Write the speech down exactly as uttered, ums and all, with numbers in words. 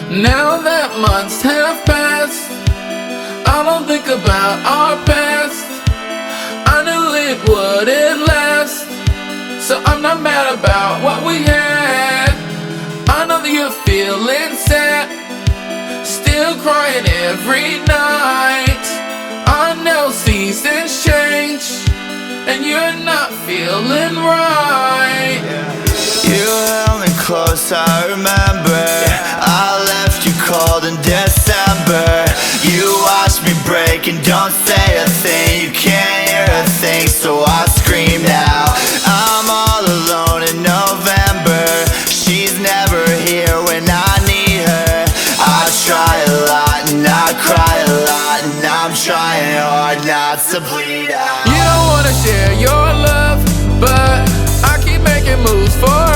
Now that months have passed, I don't think about our past. I knew it wouldn't last, so I'm not mad about what we had. I know that you're feeling sad, still crying every night. I know seasons change, and you're not feeling right. You held me close, I remember. I left you cold in December. You watched me break and don't say a thing. You can't hear a thing, so I scream now. I'm all alone in November. She's never here when I need her. I try a lot and I cry a lot, and I'm trying hard not to bleed out. You don't wanna share your love, but I keep making moves for